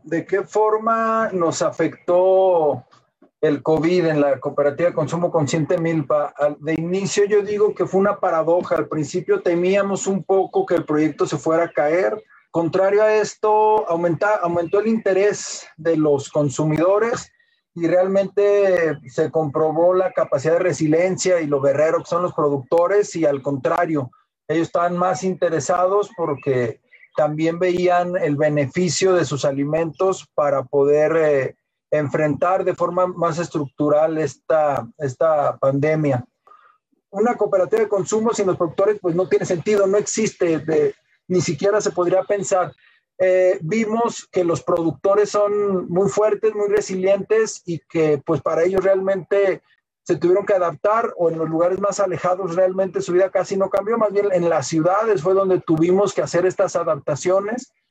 ¿De qué forma nos afectó el COVID en la Cooperativa de Consumo Consciente Milpa? De inicio yo digo que fue una paradoja. Al principio temíamos un poco que el proyecto se fuera a caer. Contrario a esto, aumentó el interés de los consumidores y realmente se comprobó la capacidad de resiliencia y lo guerrero que son los productores, y al contrario, ellos estaban más interesados porque también veían el beneficio de sus alimentos para poder enfrentar de forma más estructural esta pandemia. Una cooperativa de consumo sin los productores pues no tiene sentido, no existe, ni siquiera se podría pensar. Vimos que los productores son muy fuertes, muy resilientes, y que pues para ellos realmente se tuvieron que adaptar, o en los lugares más alejados realmente su vida casi no cambió, más bien en las ciudades fue donde tuvimos que hacer estas adaptaciones,